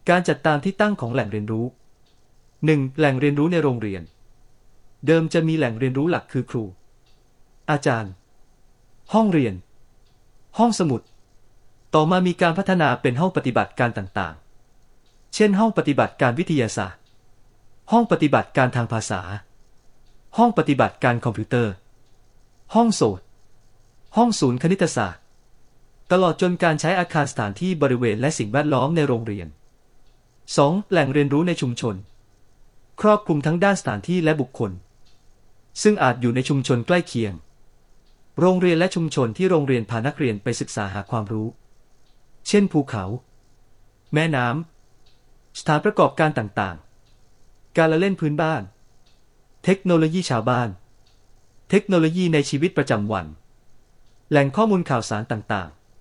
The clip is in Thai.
การจัดตามที่ตั้งของแหล่งเรียนรู้ 1. แหล่งเรียนรู้ในโรงเรียน เดิมจะมีแหล่งเรียนรู้หลักคือครู อาจารย์ ห้องเรียน ห้องสมุด ต่อมามีการพัฒนาเป็นห้องปฏิบัติการต่างๆ เช่นห้องปฏิบัติการวิทยาศาสตร์ ห้องปฏิบัติการทางภาษา ห้องปฏิบัติการคอมพิวเตอร์ ห้องโสตห้องศูนย์คณิตศาสตร์ ตลอดจนการใช้อาคารสถานที่บริเวณและสิ่งแวดล้อมในโรงเรียน 2. แหล่งเรียนรู้ในชุมชน ครอบคลุมทั้งด้านสถานที่และบุคคล ซึ่งอาจอยู่ในชุมชนใกล้เคียง โรงเรียนและชุมชนที่โรงเรียนพานักเรียนไปศึกษาหาความรู้ เช่นภูเขา แม่น้ำ สถานประกอบการต่างๆ การละเล่นพื้นบ้าน เทคโนโลยีชาวบ้าน เทคโนโลยีในชีวิตประจำวัน แหล่งข้อมูลข่าวสารต่างๆ